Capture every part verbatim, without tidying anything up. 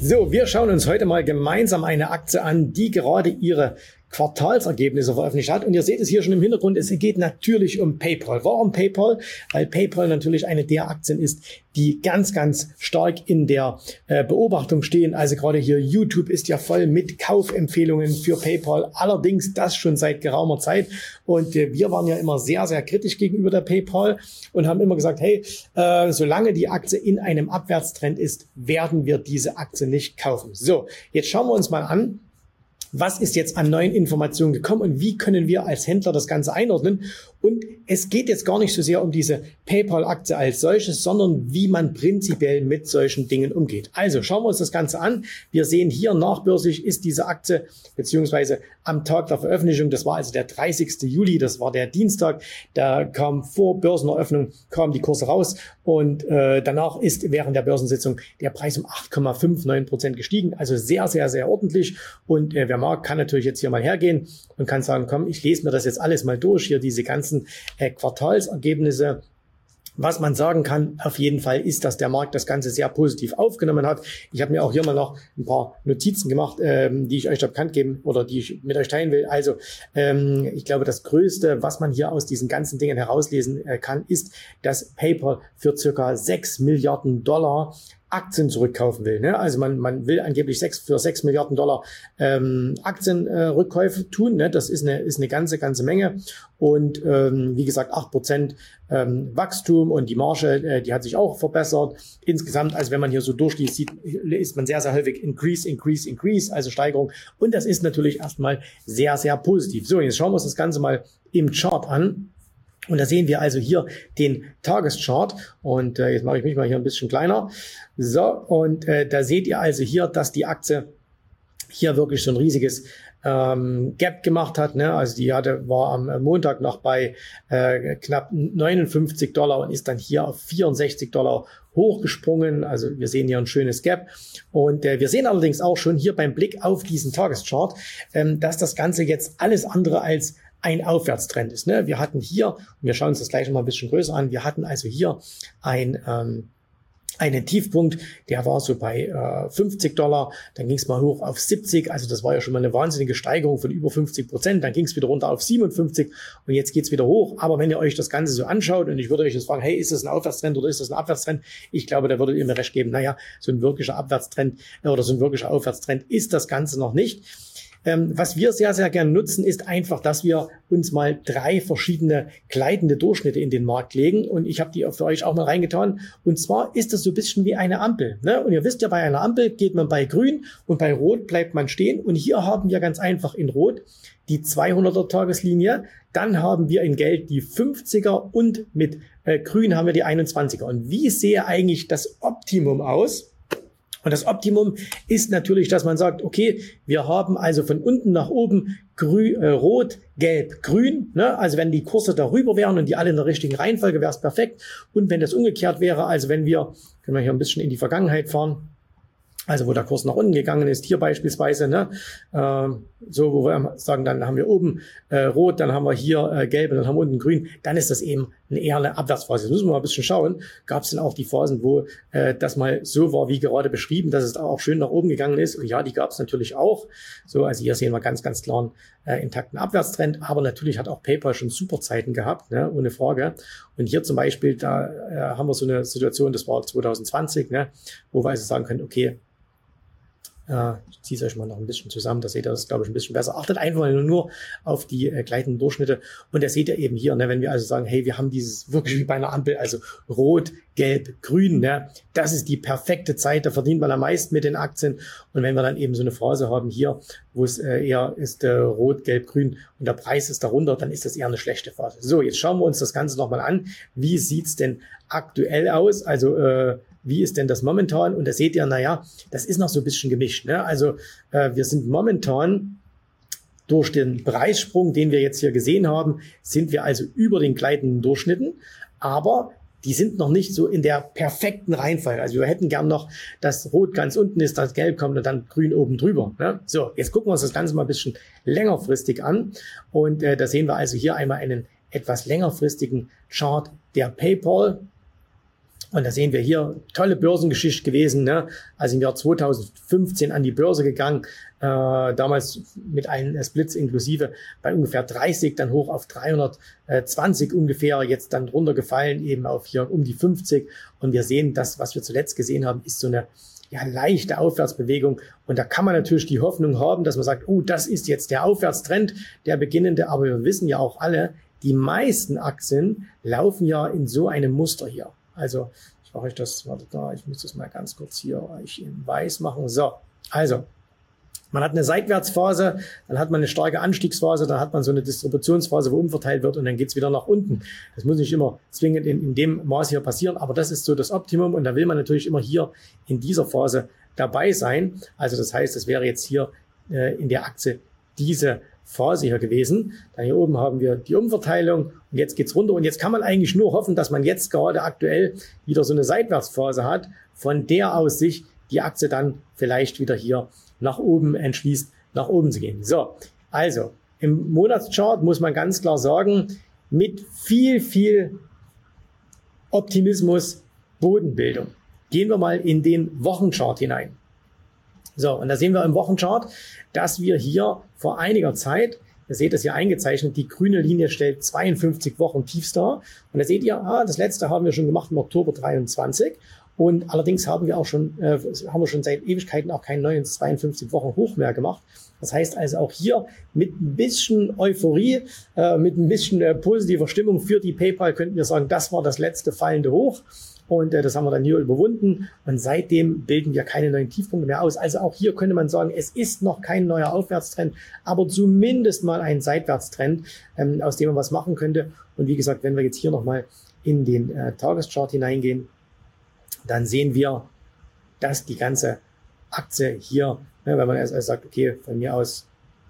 So, wir schauen uns heute mal gemeinsam eine Aktie an, die gerade ihre Quartalsergebnisse veröffentlicht hat. Und ihr seht es hier schon im Hintergrund, es geht natürlich um PayPal. Warum PayPal? Weil PayPal natürlich eine der Aktien ist, die ganz, ganz stark in der äh, Beobachtung stehen. Also gerade hier YouTube ist ja voll mit Kaufempfehlungen für PayPal. Allerdings das schon seit geraumer Zeit. Und äh, wir waren ja immer sehr, sehr kritisch gegenüber der PayPal und haben immer gesagt, hey, äh, solange die Aktie in einem Abwärtstrend ist, werden wir diese Aktie nicht kaufen. So, jetzt schauen wir uns mal an, was ist jetzt an neuen Informationen gekommen und wie können wir als Händler das Ganze einordnen? Und es geht jetzt gar nicht so sehr um diese PayPal-Aktie als solches, sondern wie man prinzipiell mit solchen Dingen umgeht. Also schauen wir uns das Ganze an. Wir sehen hier nachbörslich ist diese Aktie beziehungsweise am Tag der Veröffentlichung, das war also der dreißigste Juli, das war der Dienstag, da kam vor Börseneröffnung, kamen die Kurse raus und äh, danach ist während der Börsensitzung der Preis um acht Komma neunundfünfzig Prozent gestiegen. Also sehr, sehr, sehr ordentlich und äh, wer mag, kann natürlich jetzt hier mal hergehen und kann sagen, komm, ich lese mir das jetzt alles mal durch, hier diese ganzen äh, Quartalsergebnisse. Was man sagen kann, auf jeden Fall ist, dass der Markt das Ganze sehr positiv aufgenommen hat. Ich habe mir auch hier mal noch ein paar Notizen gemacht, ähm, die ich euch da bekannt geben oder die ich mit euch teilen will. Also ähm, ich glaube, das Größte, was man hier aus diesen ganzen Dingen herauslesen äh, kann, ist, dass PayPal für circa sechs Milliarden Dollar Aktien zurückkaufen will. Ne? Also man, man will angeblich sechs, für sechs Milliarden Dollar ähm, Aktienrückkäufe äh, tun. Ne? Das ist eine, ist eine ganze, ganze Menge. Und ähm, wie gesagt, acht Prozent ähm, Wachstum und die Marge, äh, die hat sich auch verbessert. Insgesamt, also wenn man hier so durchliest, sieht, ist man sehr, sehr häufig Increase, Increase, Increase, also Steigerung. Und das ist natürlich erstmal sehr, sehr positiv. So, jetzt schauen wir uns das Ganze mal im Chart an. Und da sehen wir also hier den Tageschart und äh, jetzt mache ich mich mal hier ein bisschen kleiner. So, und äh, da seht ihr also hier, dass die Aktie hier wirklich so ein riesiges ähm, Gap gemacht hat. Ne? Also die hatte, war am Montag noch bei äh, knapp neunundfünfzig Dollar und ist dann hier auf vierundsechzig Dollar hochgesprungen. Also wir sehen hier ein schönes Gap. Und äh, wir sehen allerdings auch schon hier beim Blick auf diesen Tageschart, ähm, dass das Ganze jetzt alles andere als ein Aufwärtstrend ist. Ne? Wir hatten hier, und wir schauen uns das gleich noch mal ein bisschen größer an, wir hatten also hier ein, ähm, einen Tiefpunkt, der war so bei äh, fünfzig Dollar, dann ging es mal hoch auf siebzig, also das war ja schon mal eine wahnsinnige Steigerung von über fünfzig Prozent, dann ging es wieder runter auf siebenundfünfzig und jetzt geht's wieder hoch. Aber wenn ihr euch das Ganze so anschaut und ich würde euch jetzt fragen, hey, ist das ein Aufwärtstrend oder ist das ein Abwärtstrend? Ich glaube, da würdet ihr mir recht geben, naja, so ein wirklicher Abwärtstrend äh, oder so ein wirklicher Aufwärtstrend ist das Ganze noch nicht. Ähm, was wir sehr, sehr gerne nutzen, ist einfach, dass wir uns mal drei verschiedene gleitende Durchschnitte in den Markt legen. Und ich habe die für euch auch mal reingetan. Und zwar ist das so ein bisschen wie eine Ampel. Ne? Und ihr wisst ja, bei einer Ampel geht man bei grün und bei rot bleibt man stehen. Und hier haben wir ganz einfach in rot die zweihunderter Tageslinie. Dann haben wir in gelb die fünfziger und mit äh, grün haben wir die einundzwanziger. Und wie sehe eigentlich das Optimum aus? Und das Optimum ist natürlich, dass man sagt, okay, wir haben also von unten nach oben grün, äh, rot, gelb, grün. Ne? Also wenn die Kurse darüber wären und die alle in der richtigen Reihenfolge, wäre es perfekt. Und wenn das umgekehrt wäre, also wenn wir, können wir hier ein bisschen in die Vergangenheit fahren, also wo der Kurs nach unten gegangen ist, hier beispielsweise, ne, äh, so wo wir sagen, dann haben wir oben äh, rot, dann haben wir hier äh, gelb und dann haben wir unten grün, dann ist das eben eine, eher eine Abwärtsphase. Jetzt müssen wir mal ein bisschen schauen, gab es denn auch die Phasen, wo äh, das mal so war, wie gerade beschrieben, dass es auch schön nach oben gegangen ist. Und ja, die gab es natürlich auch. So, also hier sehen wir ganz, ganz klar einen äh, intakten Abwärtstrend, aber natürlich hat auch PayPal schon super Zeiten gehabt, ne, ohne Frage. Und hier zum Beispiel, da äh, haben wir so eine Situation, das war zwanzig zwanzig, ne, wo wir also sagen können, okay, Uh, ich ziehe es euch mal noch ein bisschen zusammen, da seht ihr das, glaube ich, ein bisschen besser. Achtet einfach nur auf die äh, gleitenden Durchschnitte und da seht ihr eben hier, ne, wenn wir also sagen, hey, wir haben dieses wirklich wie bei einer Ampel, also rot, gelb, grün, ne, das ist die perfekte Zeit, da verdient man am meisten mit den Aktien und wenn wir dann eben so eine Phase haben hier, wo es äh, eher ist äh, rot, gelb, grün und der Preis ist darunter, dann ist das eher eine schlechte Phase. So, jetzt schauen wir uns das Ganze nochmal an. Wie sieht's denn aktuell aus? Also äh, wie ist denn das momentan? Und da seht ihr, naja, das ist noch so ein bisschen gemischt. Ne? Also äh, wir sind momentan durch den Preissprung, den wir jetzt hier gesehen haben, sind wir also über den gleitenden Durchschnitten, aber die sind noch nicht so in der perfekten Reihenfolge. Also wir hätten gern noch, dass Rot ganz unten ist, das Gelb kommt und dann Grün oben drüber. Ne? So, jetzt gucken wir uns das Ganze mal ein bisschen längerfristig an. Und äh, da sehen wir also hier einmal einen etwas längerfristigen Chart der PayPal. Und da sehen wir hier, tolle Börsengeschichte gewesen, ne? Also im Jahr zweitausendfünfzehn an die Börse gegangen, äh, damals mit einem Splits inklusive bei ungefähr dreißig, dann hoch auf dreihundertzwanzig ungefähr, jetzt dann runtergefallen eben auf hier um die fünfzig. Und wir sehen, das, was wir zuletzt gesehen haben, ist so eine ja, leichte Aufwärtsbewegung. Und da kann man natürlich die Hoffnung haben, dass man sagt, oh, das ist jetzt der Aufwärtstrend, der beginnende. Aber wir wissen ja auch alle, die meisten Aktien laufen ja in so einem Muster hier. Also ich mache euch das, warte da, ich muss das mal ganz kurz hier euch in weiß machen. So, also man hat eine Seitwärtsphase, dann hat man eine starke Anstiegsphase, dann hat man so eine Distributionsphase, wo umverteilt wird und dann geht's wieder nach unten. Das muss nicht immer zwingend in, in dem Maß hier passieren, aber das ist so das Optimum und da will man natürlich immer hier in dieser Phase dabei sein. Also das heißt, es wäre jetzt hier äh, in der Aktie diese Phase hier gewesen. Dann hier oben haben wir die Umverteilung und jetzt geht's runter und jetzt kann man eigentlich nur hoffen, dass man jetzt gerade aktuell wieder so eine Seitwärtsphase hat, von der aus sich die Aktie dann vielleicht wieder hier nach oben entschließt, nach oben zu gehen. So, also im Monatschart muss man ganz klar sagen, mit viel, viel Optimismus Bodenbildung. Gehen wir mal in den Wochenchart hinein. So, und da sehen wir im Wochenchart, dass wir hier vor einiger Zeit, ihr seht das hier eingezeichnet, die grüne Linie stellt zweiundfünfzig Wochen Tiefs dar. Und da seht ihr, ah, das letzte haben wir schon gemacht im Oktober dreiundzwanzig. Und allerdings haben wir auch schon, äh, haben wir schon seit Ewigkeiten auch keinen neuen zweiundfünfzig Wochen Hoch mehr gemacht. Das heißt also auch hier mit ein bisschen Euphorie, äh, mit ein bisschen äh, positiver Stimmung für die PayPal könnten wir sagen, das war das letzte fallende Hoch. Und äh, das haben wir dann hier überwunden. Und seitdem bilden wir keine neuen Tiefpunkte mehr aus. Also auch hier könnte man sagen, es ist noch kein neuer Aufwärtstrend, aber zumindest mal ein Seitwärtstrend, ähm, aus dem man was machen könnte. Und wie gesagt, wenn wir jetzt hier nochmal in den äh, Tageschart hineingehen, dann sehen wir, dass die ganze Aktie hier, ne, wenn man also sagt, okay, von mir aus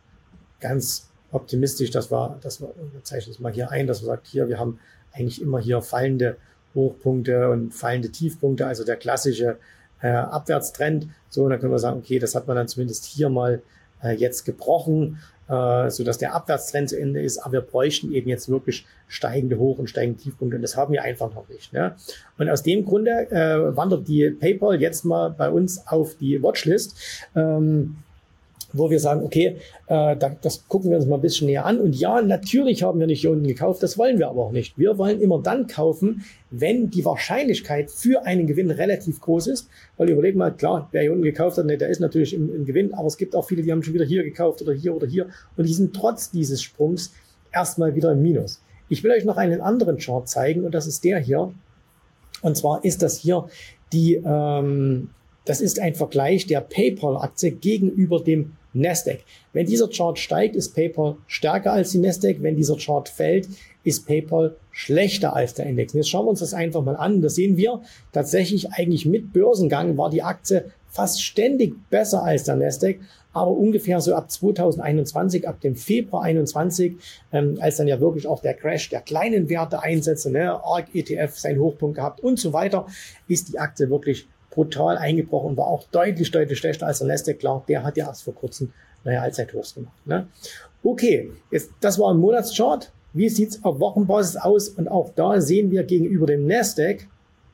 ganz optimistisch, das war, das war, wir zeichnen es mal hier ein, dass man sagt, hier, wir haben eigentlich immer hier fallende Hochpunkte und fallende Tiefpunkte, also der klassische äh, Abwärtstrend. So, und dann können wir sagen, okay, das hat man dann zumindest hier mal äh, jetzt gebrochen, äh, so dass der Abwärtstrend zu Ende ist. Aber wir bräuchten eben jetzt wirklich steigende Hoch- und steigende Tiefpunkte und das haben wir einfach noch nicht. Ne? Und aus dem Grunde äh, wandert die PayPal jetzt mal bei uns auf die Watchlist. Ähm, wo wir sagen, okay, äh, da, das gucken wir uns mal ein bisschen näher an. Und ja, natürlich haben wir nicht hier unten gekauft, das wollen wir aber auch nicht. Wir wollen immer dann kaufen, wenn die Wahrscheinlichkeit für einen Gewinn relativ groß ist. Weil überlegen mal, klar, wer hier unten gekauft hat, ne, der ist natürlich im, im Gewinn, aber es gibt auch viele, die haben schon wieder hier gekauft oder hier oder hier. Und die sind trotz dieses Sprungs erstmal wieder im Minus. Ich will euch noch einen anderen Chart zeigen und das ist der hier. Und zwar ist das hier die, ähm, das ist ein Vergleich der PayPal-Aktie gegenüber dem Nasdaq. Wenn dieser Chart steigt, ist PayPal stärker als die Nasdaq. Wenn dieser Chart fällt, ist PayPal schlechter als der Index. Und jetzt schauen wir uns das einfach mal an. Da sehen wir tatsächlich eigentlich mit Börsengang war die Aktie fast ständig besser als der Nasdaq, aber ungefähr so ab zweitausendeinundzwanzig, ab dem Februar einundzwanzig, ähm, als dann ja wirklich auch der Crash der kleinen Werte einsetzte, ne, A R K E T F seinen Hochpunkt gehabt und so weiter, ist die Aktie wirklich brutal eingebrochen und war auch deutlich, deutlich schlechter als der Nasdaq. Klar, der hat ja erst vor kurzem neue Allzeithochs gemacht. Ne? Okay, jetzt, das war ein Monatschart. Wie sieht's auf Wochenbasis aus? Und auch da sehen wir gegenüber dem Nasdaq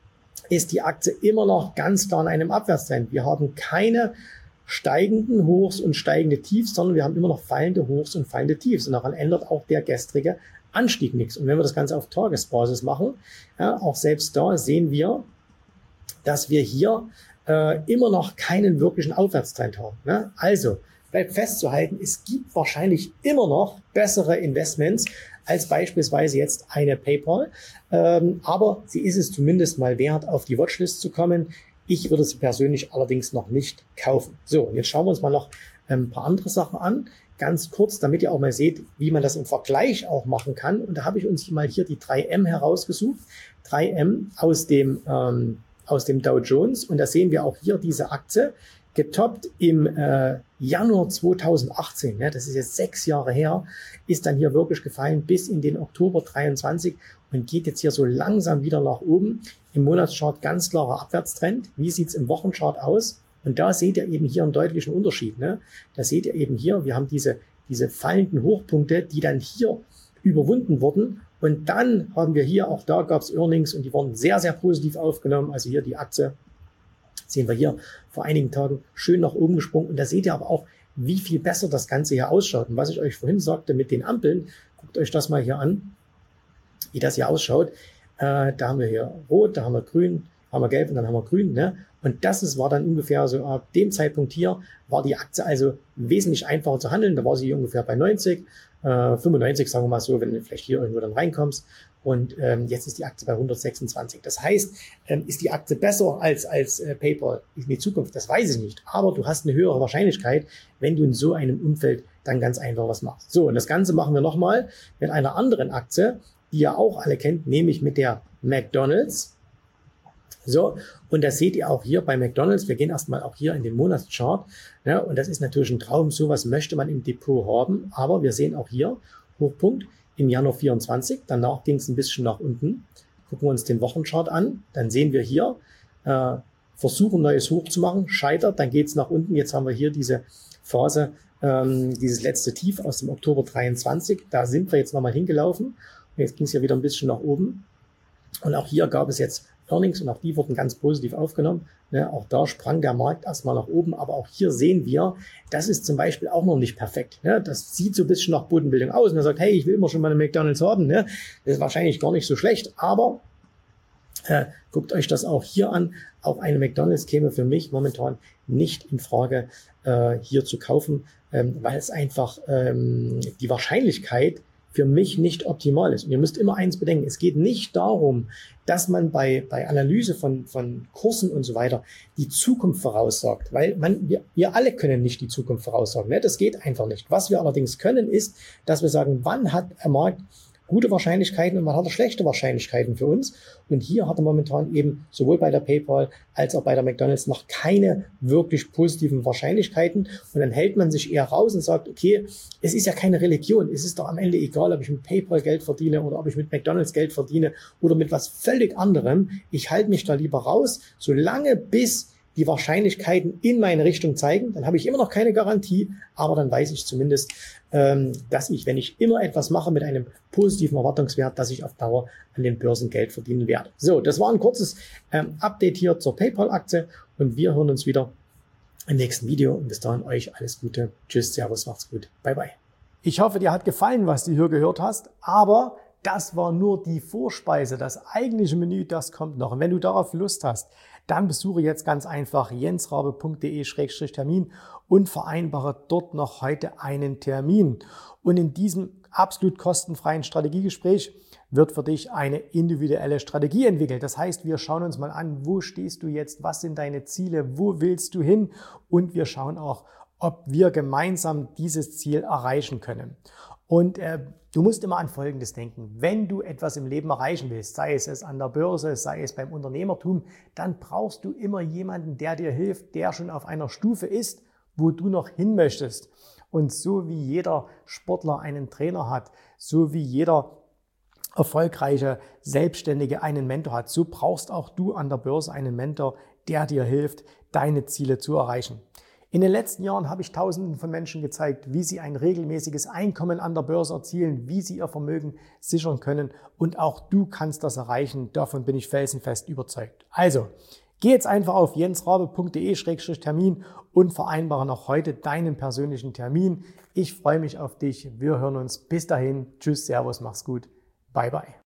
ist die Aktie immer noch ganz klar in einem Abwärtstrend. Wir haben keine steigenden Hochs und steigende Tiefs, sondern wir haben immer noch fallende Hochs und fallende Tiefs. Und daran ändert auch der gestrige Anstieg nichts. Und wenn wir das Ganze auf Tagesbasis machen, ja, auch selbst da sehen wir, dass wir hier äh, immer noch keinen wirklichen Aufwärtstrend haben. Ne? Also bleibt festzuhalten, es gibt wahrscheinlich immer noch bessere Investments als beispielsweise jetzt eine PayPal. Ähm, aber sie ist es zumindest mal wert, auf die Watchlist zu kommen. Ich würde sie persönlich allerdings noch nicht kaufen. So, und jetzt schauen wir uns mal noch ein paar andere Sachen an. Ganz kurz, damit ihr auch mal seht, wie man das im Vergleich auch machen kann. Und da habe ich uns mal hier die drei M herausgesucht. drei M aus dem ähm, aus dem Dow Jones. Und da sehen wir auch hier diese Aktie, getoppt im äh, Januar zweitausendachtzehn. Ja, das ist jetzt sechs Jahre her, ist dann hier wirklich gefallen bis in den Oktober dreiundzwanzig und geht jetzt hier so langsam wieder nach oben. Im Monatschart ganz klarer Abwärtstrend. Wie sieht's im Wochenchart aus? Und da seht ihr eben hier einen deutlichen Unterschied. Ne? Da seht ihr eben hier, wir haben diese, diese fallenden Hochpunkte, die dann hier überwunden wurden. Und dann haben wir hier, auch da gab es Earnings und die wurden sehr, sehr positiv aufgenommen. Also hier die Aktie, sehen wir hier vor einigen Tagen schön nach oben gesprungen. Und da seht ihr aber auch, wie viel besser das Ganze hier ausschaut. Und was ich euch vorhin sagte mit den Ampeln, guckt euch das mal hier an, wie das hier ausschaut. Äh, da haben wir hier rot, da haben wir grün, haben wir gelb und dann haben wir grün. Ne? Und das ist, war dann ungefähr so ab dem Zeitpunkt hier, war die Aktie also wesentlich einfacher zu handeln. Da war sie hier ungefähr bei neunzig, äh, fünfundneunzig, sagen wir mal so, wenn du vielleicht hier irgendwo dann reinkommst. Und ähm, jetzt ist die Aktie bei hundertsechsundzwanzig. Das heißt, ähm, ist die Aktie besser als, als äh, PayPal in die Zukunft? Das weiß ich nicht. Aber du hast eine höhere Wahrscheinlichkeit, wenn du in so einem Umfeld dann ganz einfach was machst. So, und das Ganze machen wir nochmal mit einer anderen Aktie, die ihr auch alle kennt, nämlich mit der McDonald's. So, und das seht ihr auch hier bei McDonald's. Wir gehen erstmal auch hier in den Monatschart. Ne, und das ist natürlich ein Traum. Sowas möchte man im Depot haben. Aber wir sehen auch hier Hochpunkt im Januar vierundzwanzig. Danach ging es ein bisschen nach unten. Gucken wir uns den Wochenchart an. Dann sehen wir hier, äh, versuchen neues Hoch zu machen, scheitert, dann geht es nach unten. Jetzt haben wir hier diese Phase, ähm, dieses letzte Tief aus dem Oktober dreiundzwanzig. Da sind wir jetzt nochmal hingelaufen. Und jetzt ging es ja wieder ein bisschen nach oben. Und auch hier gab es jetzt Earnings und auch die wurden ganz positiv aufgenommen. Ne, auch da sprang der Markt erstmal nach oben, aber auch hier sehen wir, das ist zum Beispiel auch noch nicht perfekt. Ne? Das sieht so ein bisschen nach Bodenbildung aus und er sagt, hey, ich will immer schon mal eine McDonald's haben. Ne? Das ist wahrscheinlich gar nicht so schlecht, aber äh, guckt euch das auch hier an. Auch eine McDonald's käme für mich momentan nicht in Frage, äh, hier zu kaufen, ähm, weil es einfach ähm, die Wahrscheinlichkeit für mich nicht optimal ist. Und ihr müsst immer eins bedenken, es geht nicht darum, dass man bei, bei Analyse von, von Kursen und so weiter die Zukunft voraussagt, weil man, wir, wir alle können nicht die Zukunft voraussagen. Ne? Das geht einfach nicht. Was wir allerdings können, ist, dass wir sagen, wann hat der Markt gute Wahrscheinlichkeiten und man hat schlechte Wahrscheinlichkeiten für uns. Und hier hat er momentan eben sowohl bei der PayPal als auch bei der McDonald's noch keine wirklich positiven Wahrscheinlichkeiten. Und dann hält man sich eher raus und sagt, okay, es ist ja keine Religion. Es ist doch am Ende egal, ob ich mit PayPal Geld verdiene oder ob ich mit McDonald's Geld verdiene oder mit was völlig anderem. Ich halte mich da lieber raus, solange bis die Wahrscheinlichkeiten in meine Richtung zeigen, dann habe ich immer noch keine Garantie, aber dann weiß ich zumindest, ähm, dass ich, wenn ich immer etwas mache mit einem positiven Erwartungswert, dass ich auf Dauer an den Börsen Geld verdienen werde. So, das war ein kurzes ähm, Update hier zur PayPal-Aktie und wir hören uns wieder im nächsten Video und bis dahin euch alles Gute. Tschüss, Servus, macht's gut. Bye, bye. Ich hoffe, dir hat gefallen, was du hier gehört hast, aber das war nur die Vorspeise. Das eigentliche Menü, das kommt noch. Und wenn du darauf Lust hast, dann besuche jetzt ganz einfach jensrabe punkt de Schrägstrich Termin und vereinbare dort noch heute einen Termin. Und in diesem absolut kostenfreien Strategiegespräch wird für dich eine individuelle Strategie entwickelt. Das heißt, wir schauen uns mal an, wo stehst du jetzt, was sind deine Ziele, wo willst du hin und wir schauen auch, ob wir gemeinsam dieses Ziel erreichen können. Und äh, du musst immer an Folgendes denken. Wenn du etwas im Leben erreichen willst, sei es, es an der Börse, sei es beim Unternehmertum, dann brauchst du immer jemanden, der dir hilft, der schon auf einer Stufe ist, wo du noch hin möchtest. Und so wie jeder Sportler einen Trainer hat, so wie jeder erfolgreiche Selbstständige einen Mentor hat, so brauchst auch du an der Börse einen Mentor, der dir hilft, deine Ziele zu erreichen. In den letzten Jahren habe ich Tausenden von Menschen gezeigt, wie sie ein regelmäßiges Einkommen an der Börse erzielen, wie sie ihr Vermögen sichern können und auch du kannst das erreichen. Davon bin ich felsenfest überzeugt. Also, geh jetzt einfach auf jensrabe punkt de Schrägstrich Termin und vereinbare noch heute deinen persönlichen Termin. Ich freue mich auf dich. Wir hören uns. Bis dahin. Tschüss, Servus, mach's gut. Bye, bye.